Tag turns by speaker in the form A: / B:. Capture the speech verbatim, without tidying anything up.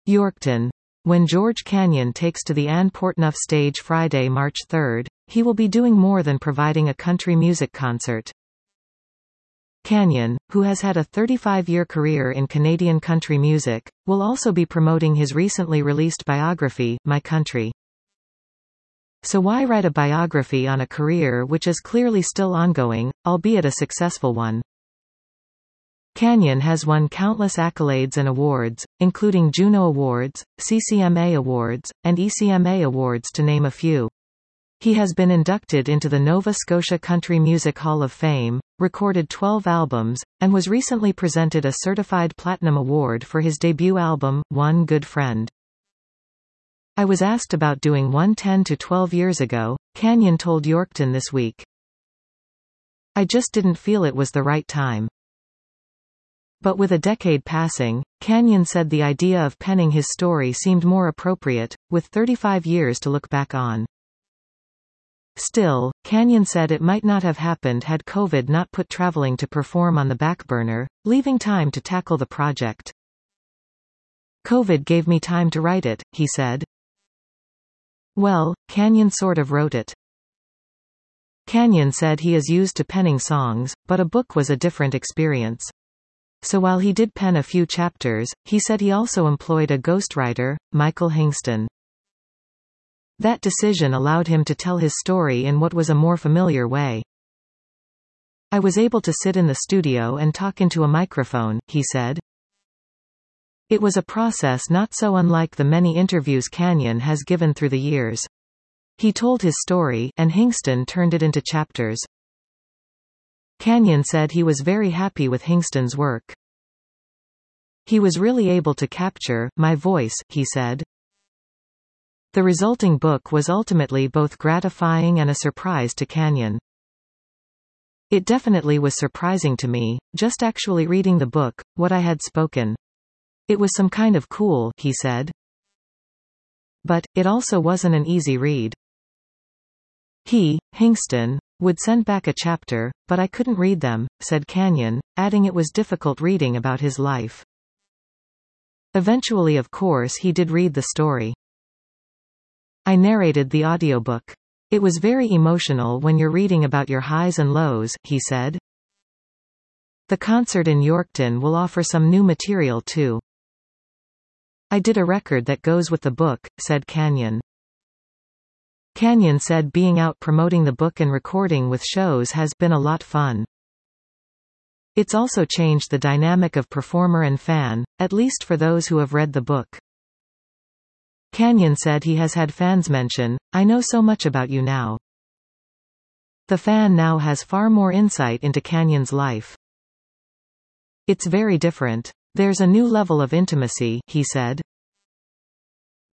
A: Yorkton. When George Canyon takes to the Ann Portnoy stage Friday, March third, he will be doing more than providing a country music concert. Canyon, who has had a thirty-five-year career in Canadian country music, will also be promoting his recently released biography, My Country. So why write a biography on a career which is clearly still ongoing, albeit a successful one? Canyon has won countless accolades and awards, including Juno Awards, C C M A Awards, and E C M A Awards to name a few. He has been inducted into the Nova Scotia Country Music Hall of Fame, recorded twelve albums, and was recently presented a Certified Platinum Award for his debut album, One Good Friend. I was asked about doing one ten to twelve years ago, Canyon told Yorkton this week. I just didn't feel it was the right time. But with a decade passing, Canyon said the idea of penning his story seemed more appropriate, with thirty-five years to look back on. Still, Canyon said it might not have happened had COVID not put traveling to perform on the back burner, leaving time to tackle the project. COVID gave me time to write it, he said. Well, Canyon sort of wrote it. Canyon said he is used to penning songs, but a book was a different experience. So while he did pen a few chapters, he said he also employed a ghostwriter, Michael Hingston. That decision allowed him to tell his story in what was a more familiar way. I was able to sit in the studio and talk into a microphone, he said. It was a process not so unlike the many interviews Canyon has given through the years. He told his story, and Hingston turned it into chapters. Canyon said he was very happy with Hingston's work. He was really able to capture my voice, he said. The resulting book was ultimately both gratifying and a surprise to Canyon. It definitely was surprising to me, just actually reading the book, what I had spoken. It was some kind of cool, he said. But, it also wasn't an easy read. He, Hingston, would send back a chapter, but I couldn't read them, said Canyon, adding it was difficult reading about his life. Eventually, of course, he did read the story. I narrated the audiobook. It was very emotional when you're reading about your highs and lows, he said. The concert in Yorkton will offer some new material too. I did a record that goes with the book, said Canyon. Canyon said being out promoting the book and recording with shows has been a lot fun. It's also changed the dynamic of performer and fan, at least for those who have read the book. Canyon said he has had fans mention, I know so much about you now. The fan now has far more insight into Canyon's life. It's very different. There's a new level of intimacy, he said.